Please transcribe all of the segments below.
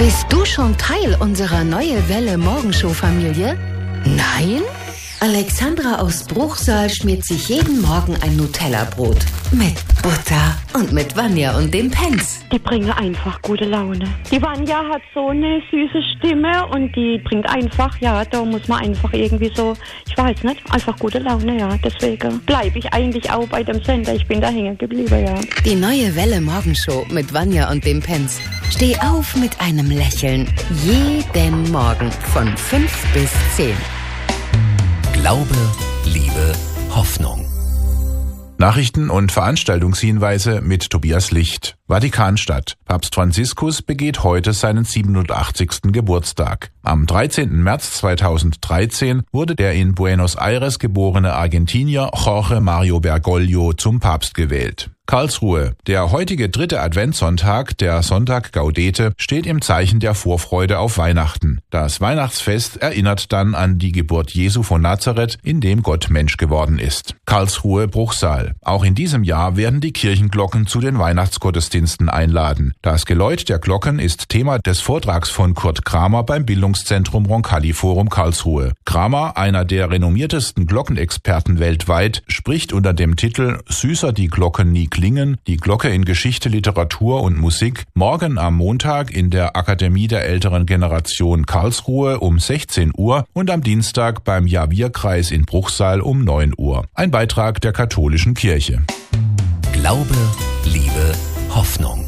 Bist du schon Teil unserer Neue Welle Morgenshow-Familie? Nein? Alexandra aus Bruchsal schmiert sich jeden Morgen ein Nutella-Brot. Mit Butter und mit Vanja und dem Pence. Die bringen einfach gute Laune. Die Vanja hat so eine süße Stimme und die bringt einfach, ja, da muss man einfach irgendwie so, ich weiß nicht, einfach gute Laune, ja. Deswegen bleibe ich eigentlich auch bei dem Sender. Ich bin da hängen geblieben, ja. Die Neue Welle Morgenshow mit Vanja und dem Pence. Steh auf mit einem Lächeln. Jeden Morgen von 5 bis 10. Glaube, Liebe, Hoffnung. Nachrichten und Veranstaltungshinweise mit Tobias Licht. Vatikanstadt. Papst Franziskus begeht heute seinen 87. Geburtstag. Am 13. März 2013 wurde der in Buenos Aires geborene Argentinier Jorge Mario Bergoglio zum Papst gewählt. Karlsruhe. Der heutige 3. Adventssonntag, der Sonntag Gaudete, steht im Zeichen der Vorfreude auf Weihnachten. Das Weihnachtsfest erinnert dann an die Geburt Jesu von Nazareth, in dem Gott Mensch geworden ist. Karlsruhe Bruchsal. Auch in diesem Jahr werden die Kirchenglocken zu den Weihnachtsgottesdiensten einladen. Das Geläut der Glocken ist Thema des Vortrags von Kurt Kramer beim Bildungszentrum Roncalli Forum Karlsruhe. Kramer, einer der renommiertesten Glockenexperten weltweit, spricht unter dem Titel »Süßer die Glocken nie klingen, die Glocke in Geschichte, Literatur und Musik« morgen am Montag in der Akademie der älteren Generation Karlsruhe um 16 Uhr und am Dienstag beim Javierkreis in Bruchsal um 9 Uhr. Ein Beitrag der katholischen Kirche. Glaube, Liebe, Hoffnung.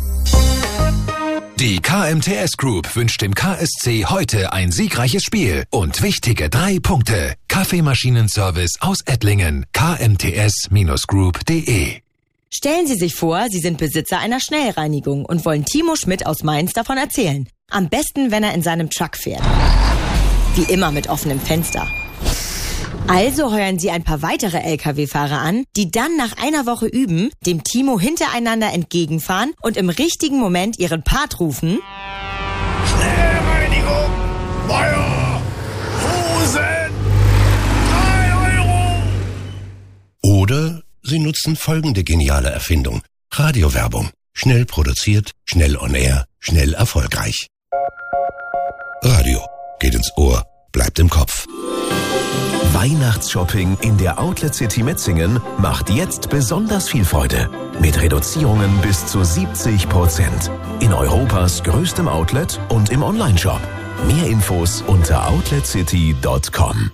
Die KMTS Group wünscht dem KSC heute ein siegreiches Spiel und wichtige 3 Punkte. Kaffeemaschinenservice aus Ettlingen. kmts-group.de. Stellen Sie sich vor, Sie sind Besitzer einer Schnellreinigung und wollen Timo Schmidt aus Mainz davon erzählen. Am besten, wenn er in seinem Truck fährt. Wie immer mit offenem Fenster. Also heuern Sie ein paar weitere LKW-Fahrer an, die dann nach einer Woche üben, dem Timo hintereinander entgegenfahren und im richtigen Moment ihren Part rufen: Schnellreinigung, Feuer, Hosen, 3 €. Oder Sie nutzen folgende geniale Erfindung. Radiowerbung. Schnell produziert, schnell on air, schnell erfolgreich. Radio. Geht ins Ohr, bleibt im Kopf. Weihnachtsshopping in der Outlet City Metzingen macht jetzt besonders viel Freude. Mit Reduzierungen bis zu 70%. In Europas größtem Outlet und im Onlineshop. Mehr Infos unter outletcity.com.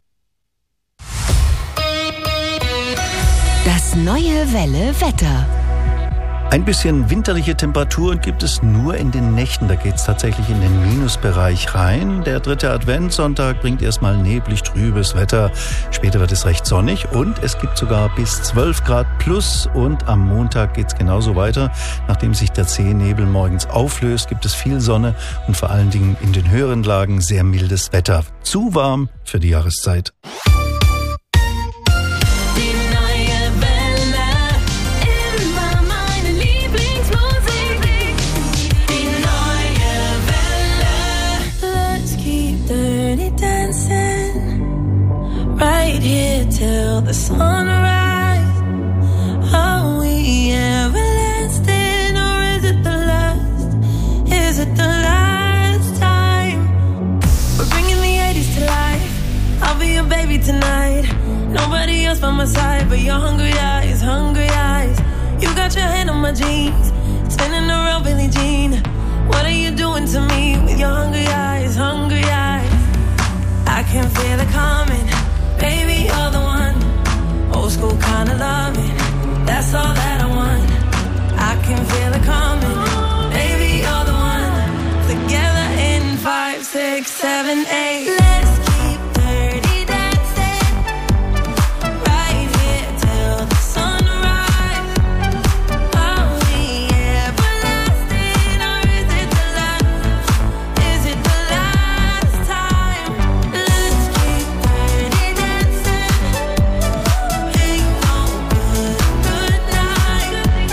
Das Neue Welle Wetter. Ein bisschen winterliche Temperaturen gibt es nur in den Nächten. Da geht es tatsächlich in den Minusbereich rein. Der 3. Adventssonntag bringt erstmal neblig trübes Wetter. Später wird es recht sonnig und es gibt sogar bis 12 Grad plus. Und am Montag geht es genauso weiter. Nachdem sich der zähe Nebel morgens auflöst, gibt es viel Sonne und vor allen Dingen in den höheren Lagen sehr mildes Wetter. Zu warm für die Jahreszeit. Right here till the sunrise. Are we everlasting or is it the last? Is it the last time? We're bringing the 80s to life. I'll be your baby tonight. Nobody else by my side but your hungry eyes, hungry eyes. You got your hand on my jeans, spinning around Billie Jean. What are you doing to me with your hungry eyes, hungry eyes? I can feel it coming. Baby, you're the one. Old school kind of loving. That's all that I want. I can feel it coming. Baby, you're the one. Together in 5, 6, 7, 8. Let's keep dirty dancing. Right here till the sunrise. Are we everlasting or is it the last? Is it the last time? Let's keep dirty dancing. Ain't no good night.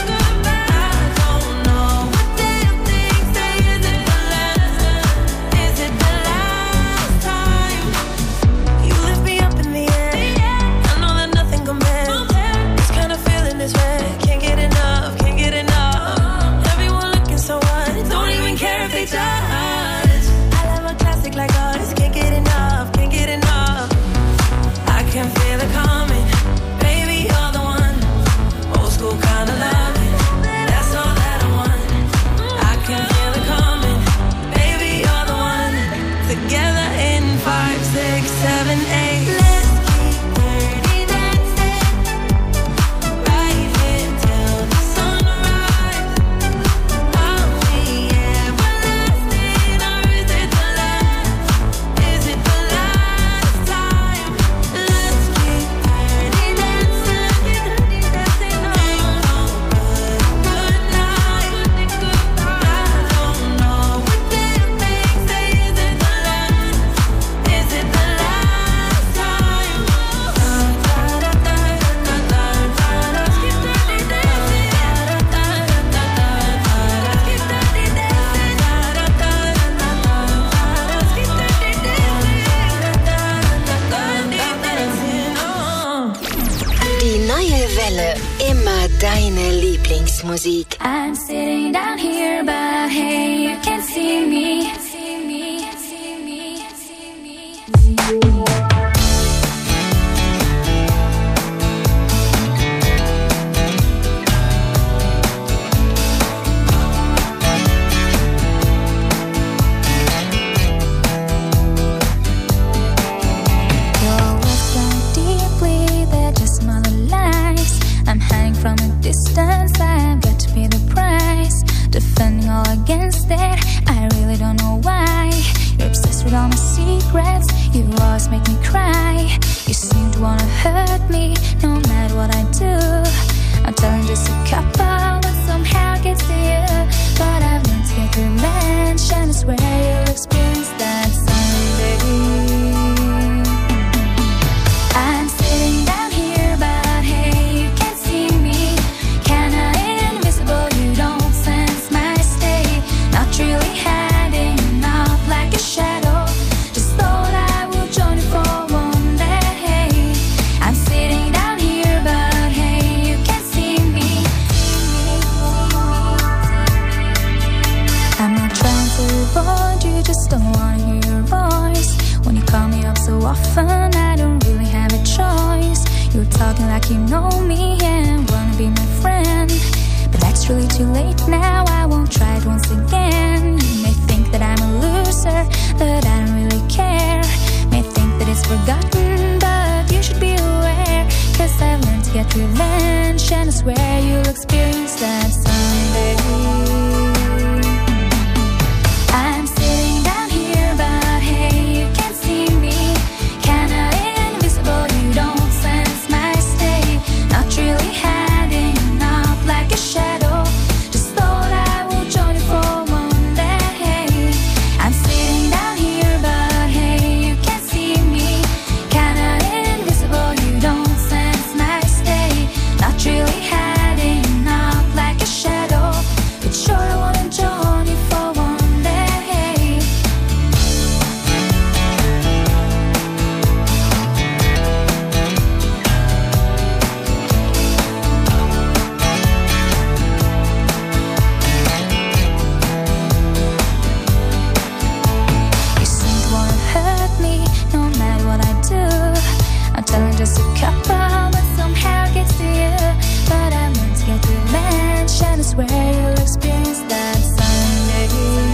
Lieblingsmusik. I'm sitting down here, but hey, you can see me. Distance, I've got to pay the price. Defending all against it, I really don't know why. You're obsessed with all my secrets, you always make me cry. You seem to wanna hurt me, no matter what I do. I'm telling just a couple, but somehow it gets to you. But I've learned to get revenge, and I swear you'll experience that someday. I'm sitting down here, but hey, you can't see me. Kinda invisible, you don't sense my state. Not really hiding, not like a shadow. Just thought I would join you for one day. I'm sitting down here, but hey, you can't see me. I'm not trying to avoid you, just don't wanna hear your voice. When you call me up so often, I don't really have a choice. You're talking like you know me and wanna be my friend, but that's really too late now. I won't try it once again. You may think that I'm a loser, but I don't really care. May think that it's forgotten, but you should be aware. 'Cause I've learned to get revenge, and I swear you'll experience that someday. I'm sitting down here, but hey, you can't see me. Kinda invisible, you don't sense my state. Not really hiding, not like a shadow. Just thought I would join you for one day. I'm sitting down here, but hey, you can't see me. Kinda invisible, you don't sense my state. Not really hiding, not like a shadow. But sure I wanna join you for one day. You seem to wanna hurt me, no matter what I do. I'm telling just a couple, but somehow it gets to you. But I learned to get revenge, and I swear you'll experience that someday.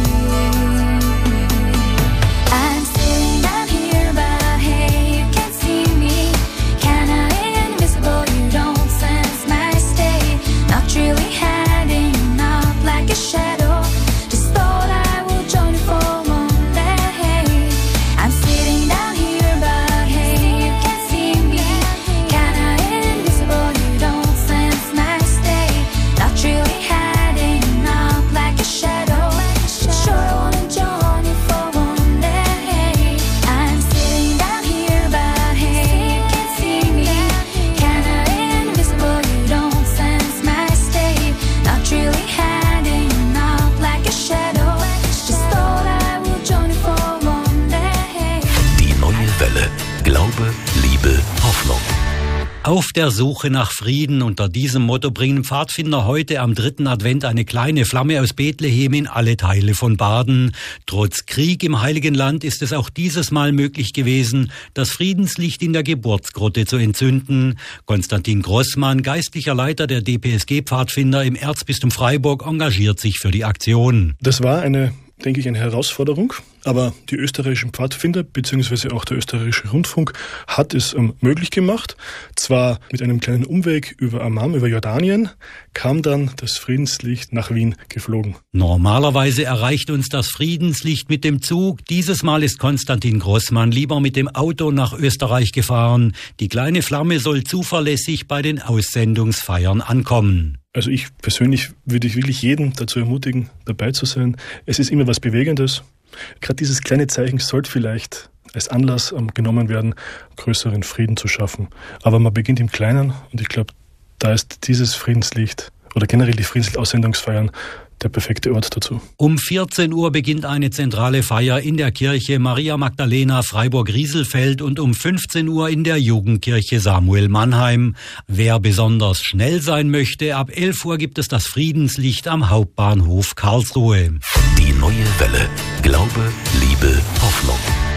I'm sitting down here, but hey, you can't see me. Kinda invisible, you don't sense my state. Not really hiding, not like a shadow. Just thought I would join you for one day. I'm sitting down here, but hey, you can't see me. Kinda invisible, you don't sense my state. Not really hiding, not like a shadow. But sure I wanna join you for one day. I'm sitting down here, but hey, you can't see me. Kinda invisible, you don't sense my state. Not really hiding, not like a shadow. Just thought I would join you for one day. Die neue Welle. Glaube, Liebe, Hoffnung. Auf der Suche nach Frieden. Unter diesem Motto bringen Pfadfinder heute am 3. Advent eine kleine Flamme aus Bethlehem in alle Teile von Baden. Trotz Krieg im Heiligen Land ist es auch dieses Mal möglich gewesen, das Friedenslicht in der Geburtsgrotte zu entzünden. Konstantin Grossmann, geistlicher Leiter der DPSG-Pfadfinder im Erzbistum Freiburg, engagiert sich für die Aktion. Das war eine Herausforderung, aber die österreichischen Pfadfinder bzw. auch der österreichische Rundfunk hat es möglich gemacht. Zwar mit einem kleinen Umweg über Amman, über Jordanien, kam dann das Friedenslicht nach Wien geflogen. Normalerweise erreicht uns das Friedenslicht mit dem Zug. Dieses Mal ist Konstantin Grossmann lieber mit dem Auto nach Österreich gefahren. Die kleine Flamme soll zuverlässig bei den Aussendungsfeiern ankommen. Also ich persönlich würde wirklich jeden dazu ermutigen, dabei zu sein. Es ist immer was Bewegendes. Gerade dieses kleine Zeichen sollte vielleicht als Anlass genommen werden, größeren Frieden zu schaffen. Aber man beginnt im Kleinen und ich glaube, da ist dieses Friedenslicht oder generell die Friedenslied-Aussendungsfeiern der perfekte Ort dazu. Um 14 Uhr beginnt eine zentrale Feier in der Kirche Maria Magdalena Freiburg-Rieselfeld und um 15 Uhr in der Jugendkirche Samuel Mannheim. Wer besonders schnell sein möchte, ab 11 Uhr gibt es das Friedenslicht am Hauptbahnhof Karlsruhe. Die neue Welle. Glaube, Liebe, Hoffnung.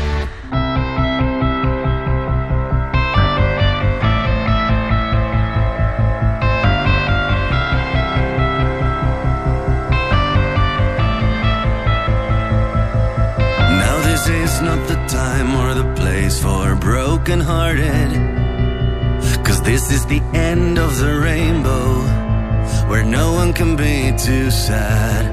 It's not the time or the place for broken-hearted, 'cause this is the end of the rainbow, where no one can be too sad.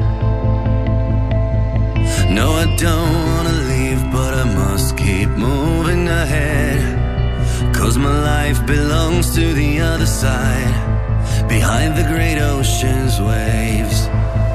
No, I don't wanna leave, but I must keep moving ahead, 'cause my life belongs to the other side, behind the great ocean's waves.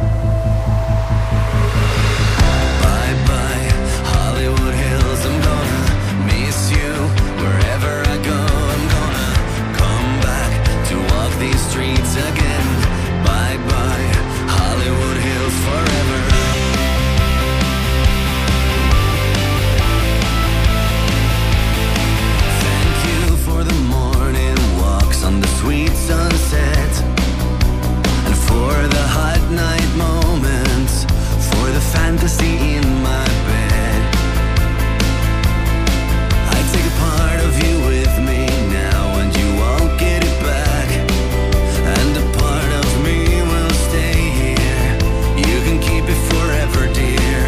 Fantasy in my bed. I take a part of you with me now, and you won't get it back. And a part of me will stay here. You can keep it forever, dear.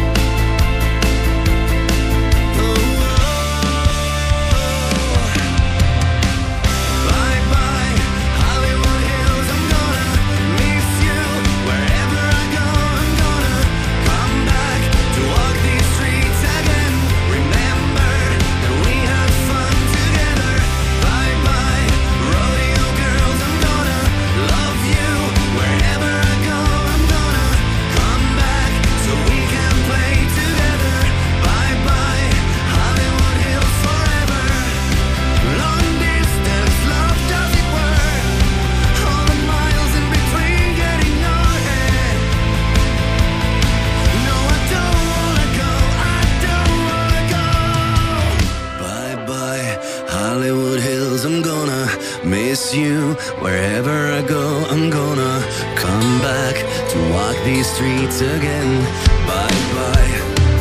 Bye bye, Hollywood Hills. I'm gonna miss you wherever I go. I'm gonna come back to walk these streets again. Remember that we had fun together. Bye bye, rodeo girls. I'm gonna love you wherever I go. I'm gonna come back so we can play together. Bye bye, Hollywood Hills forever. Long distance love, does it work? All the miles in between getting your head. No, I don't wanna go, I don't wanna go. Bye bye, Hollywood Hills, I'm gonna miss you wherever I go. I'm gonna come back to walk these streets again. Bye bye.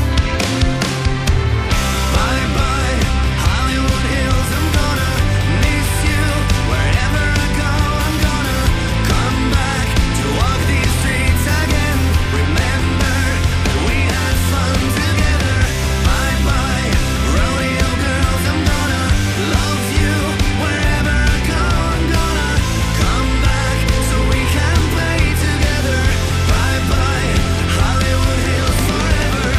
Bye bye, Hollywood Hills, I'm gonna miss you wherever I go. I'm gonna come back to walk these streets again. Remember that we had fun together. Bye bye, rodeo girls. I'm gonna love you wherever I go. I'm gonna come back so we can play together. Bye bye, Hollywood Hills forever.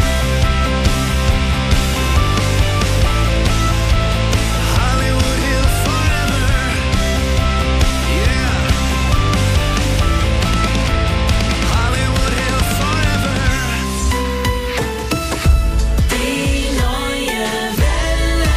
Hollywood Hills forever. Yeah. Hollywood Hills forever. Die neue Welle.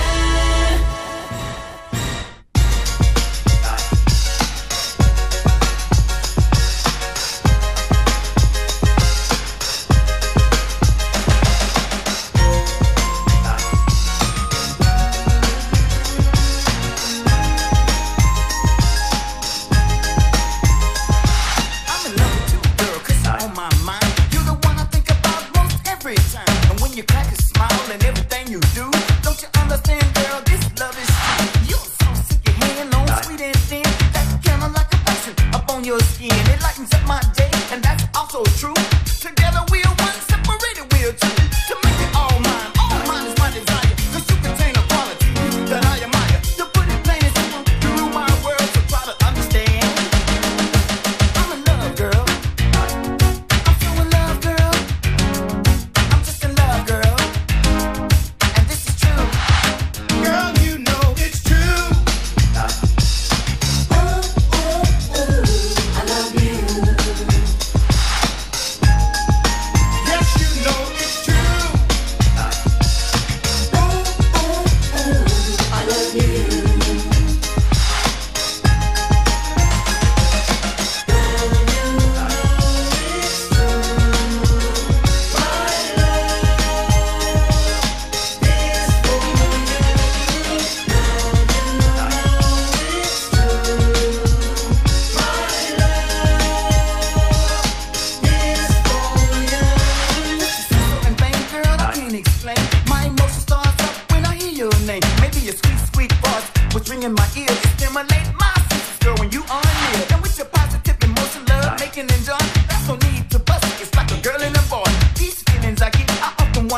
I'm in love with you, girl, 'cause you're on my mind. You're the one I think about most every time. And when you crack a smile and everything you do, don't you understand, girl, this love is true. You're so sick, your hand long, sweet and thin. That kind of like a passion up on your skin. It lightens up my day, and that's also true. Together we are one, separated we are two. To make it all mine is my desire. 'Cause you contain a quality that I admire. To put it plain and simple, you rule my world, so try to understand. I'm in love, girl. I'm so in love, girl. I'm just in love, girl. And this is true. Girl, you know it's true. I love you.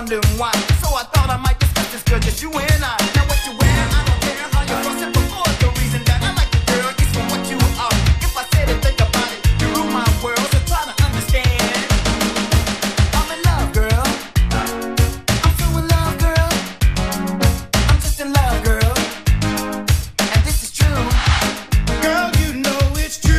wondering why. So I thought I might discuss this girl, just you and I. Now what you wear, I don't care how you cross it before. The reason that I like you, girl, is for what you are. If I say to think about it, you rule my world, so try to understand. I'm in love, girl. I'm so in love, girl. I'm just in love, girl. And this is true. Girl, you know it's true.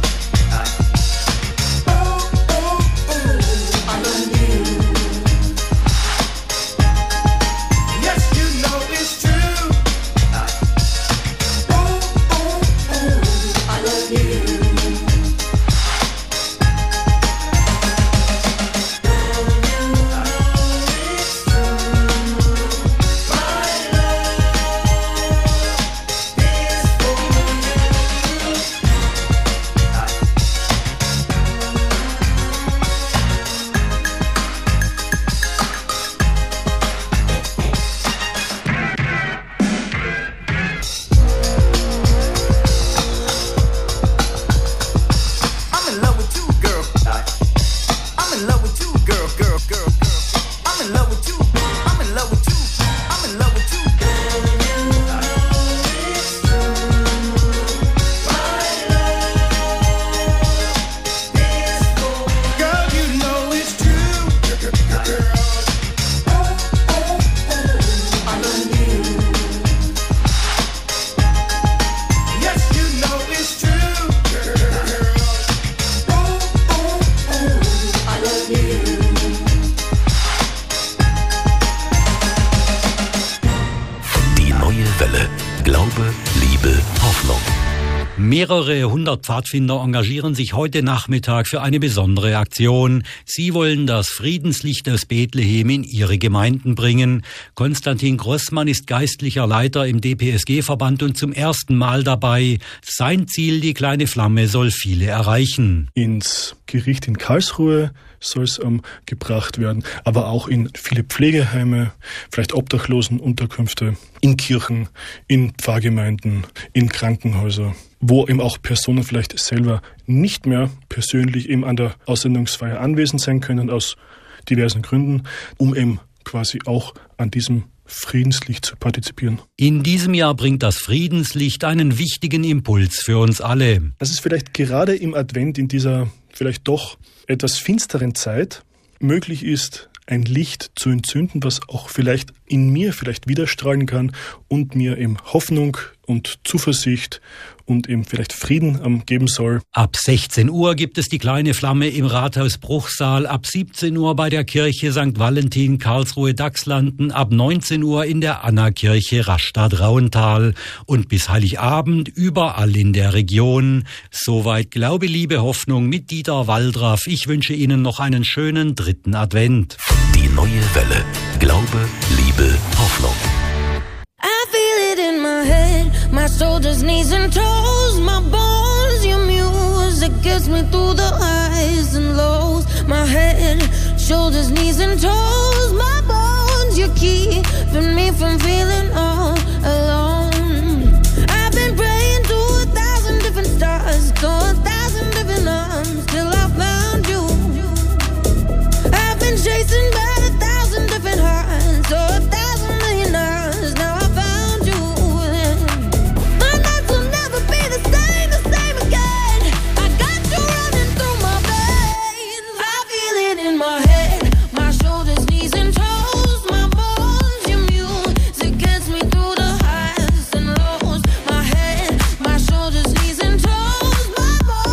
Mehrere hundert Pfadfinder engagieren sich heute Nachmittag für eine besondere Aktion. Sie wollen das Friedenslicht aus Bethlehem in ihre Gemeinden bringen. Konstantin Grossmann ist geistlicher Leiter im DPSG-Verband und zum ersten Mal dabei. Sein Ziel, die kleine Flamme, soll viele erreichen. Ins Gericht in Karlsruhe soll es gebracht werden, aber auch in viele Pflegeheime, vielleicht Obdachlosenunterkünfte, in Kirchen, in Pfarrgemeinden, in Krankenhäuser, wo eben auch Personen vielleicht selber nicht mehr persönlich eben an der Aussendungsfeier anwesend sein können, aus diversen Gründen, um eben quasi auch an diesem Friedenslicht zu partizipieren. In diesem Jahr bringt das Friedenslicht einen wichtigen Impuls für uns alle. Dass es vielleicht gerade im Advent, in dieser vielleicht doch etwas finsteren Zeit, möglich ist, ein Licht zu entzünden, was auch vielleicht in mir vielleicht widerstrahlen kann und mir eben Hoffnung und Zuversicht und eben vielleicht Frieden geben soll. Ab 16 Uhr gibt es die kleine Flamme im Rathaus Bruchsal, ab 17 Uhr bei der Kirche St. Valentin Karlsruhe-Dachslanden, ab 19 Uhr in der Annakirche Rastatt-Rauental und bis Heiligabend überall in der Region. Soweit Glaube, Liebe, Hoffnung mit Dieter Waldraff. Ich wünsche Ihnen noch einen schönen 3. Advent. Die neue Welle. Glaube, Liebe, Hoffnung. I feel it in my head, my shoulders, knees and toes, my bones, your music gets me through the highs and lows. My head, shoulders, knees and toes, my bones, you're keeping me from feeling all alone. I've been praying to 1,000 different stars, to 1,000 different arms, till I found you. I've been chasing by 1,000 different hearts, so 1,000 million hours, now I found you. My nights will never be the same again. I got you running through my veins. I feel it in my head, my shoulders, knees and toes, my bones, your music gets me through the highs and lows. My head, my shoulders, knees and toes, my bones.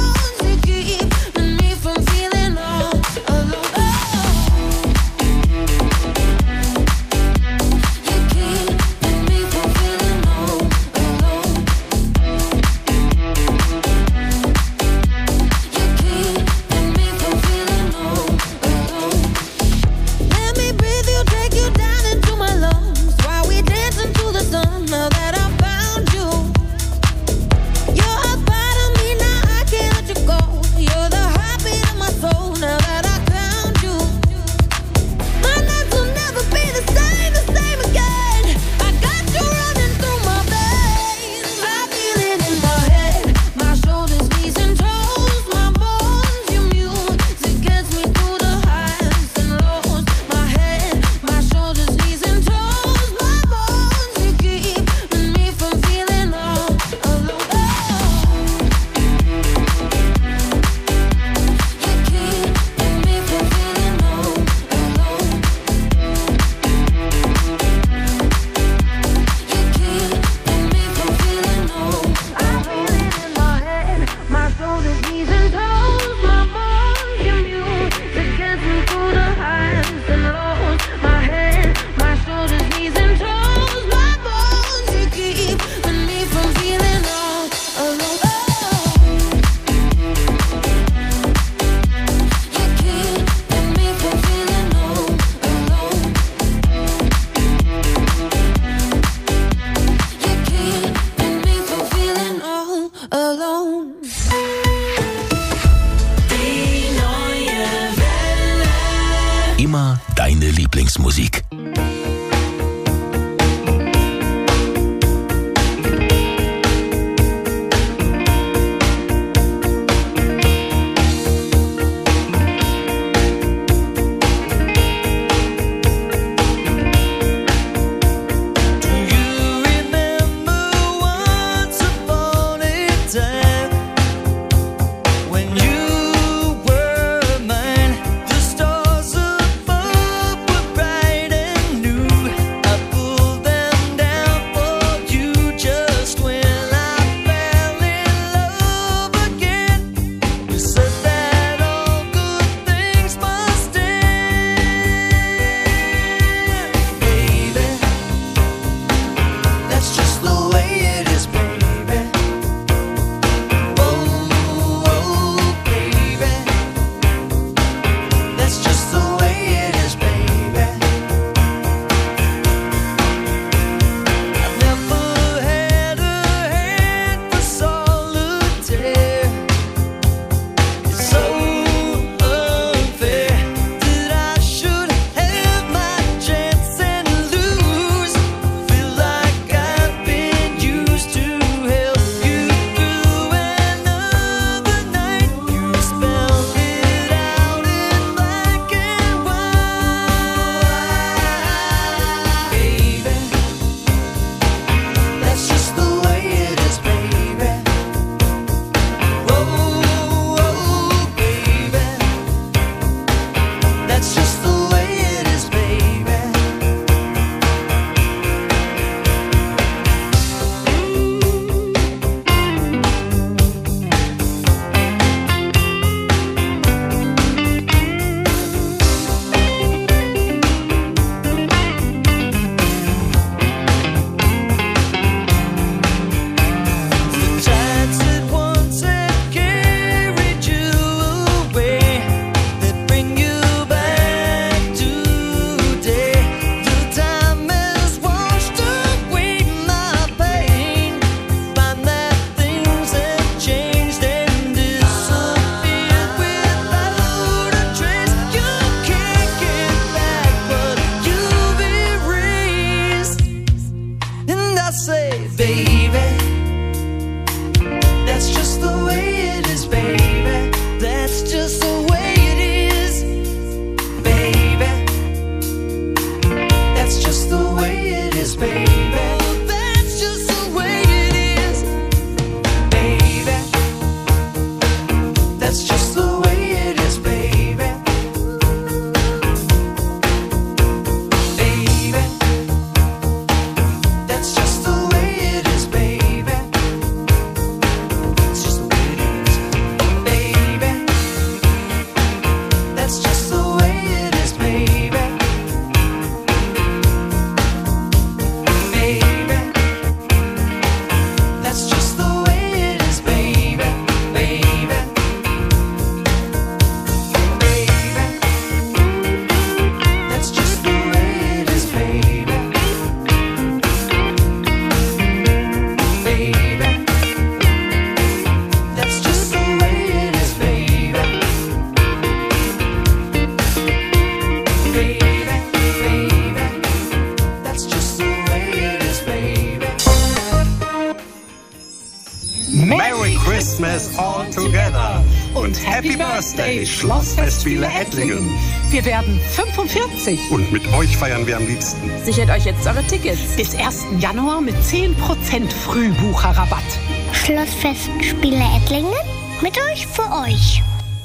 Birthday, Schlossfestspiele Ettlingen. Wir werden 45. Und mit euch feiern wir am liebsten. Sichert euch jetzt eure Tickets. Bis 1. Januar mit 10% Frühbucherrabatt. Schlossfestspiele Ettlingen. Mit euch für euch.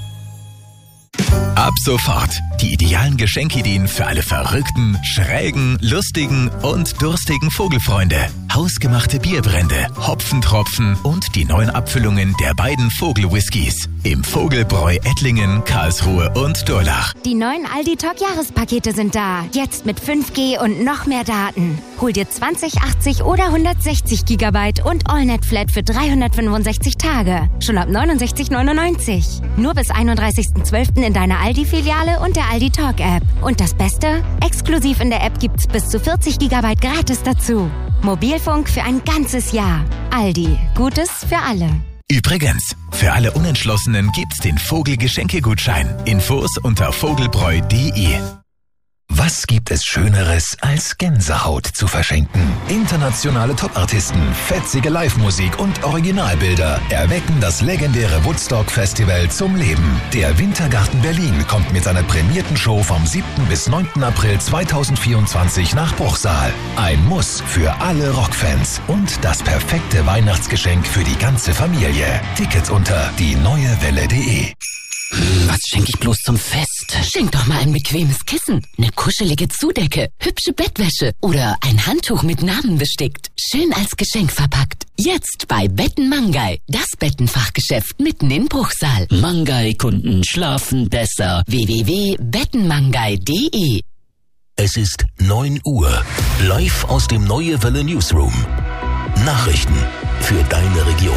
Ab sofort die idealen Geschenkideen für alle verrückten, schrägen, lustigen und durstigen Vogelfreunde. Hausgemachte Bierbrände, Hopfentropfen und die neuen Abfüllungen der beiden Vogelwhiskys. Im Vogelbräu Ettlingen, Karlsruhe und Durlach. Die neuen Aldi Talk Jahrespakete sind da. Jetzt mit 5G und noch mehr Daten. Hol dir 20, 80 oder 160 Gigabyte und AllNet Flat für 365 Tage. Schon ab 69,99. Nur bis 31.12. in deiner Aldi-Filiale und der Aldi Talk App. Und das Beste? Exklusiv in der App gibt's bis zu 40 Gigabyte gratis dazu. Mobilfunk für ein ganzes Jahr. Aldi. Gutes für alle. Übrigens, für alle Unentschlossenen gibt's den Vogel-Geschenkegutschein. Infos unter vogelbräu.de. Was gibt es Schöneres, als Gänsehaut zu verschenken? Internationale Topartisten, fetzige Live-Musik und Originalbilder erwecken das legendäre Woodstock-Festival zum Leben. Der Wintergarten Berlin kommt mit seiner prämierten Show vom 7. bis 9. April 2024 nach Bruchsal. Ein Muss für alle Rockfans und das perfekte Weihnachtsgeschenk für die ganze Familie. Tickets unter dieneuewelle.de. Was schenke ich bloß zum Fest? Schenk doch mal ein bequemes Kissen, eine kuschelige Zudecke, hübsche Bettwäsche oder ein Handtuch mit Namen bestickt. Schön als Geschenk verpackt. Jetzt bei Betten Mangai, das Bettenfachgeschäft mitten in Bruchsal. Mangai-Kunden schlafen besser. www.bettenmangai.de. Es ist 9 Uhr. Live aus dem Neue Welle Newsroom. Nachrichten für deine Region.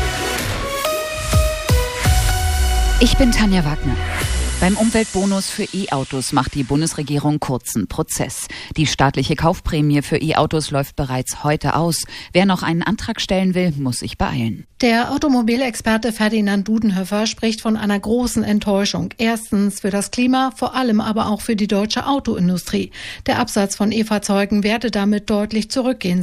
Ich bin Tanja Wagner. Beim Umweltbonus für E-Autos macht die Bundesregierung kurzen Prozess. Die staatliche Kaufprämie für E-Autos läuft bereits heute aus. Wer noch einen Antrag stellen will, muss sich beeilen. Der Automobilexperte Ferdinand Dudenhöfer spricht von einer großen Enttäuschung. Erstens für das Klima, vor allem aber auch für die deutsche Autoindustrie. Der Absatz von E-Fahrzeugen werde damit deutlich zurückgehen.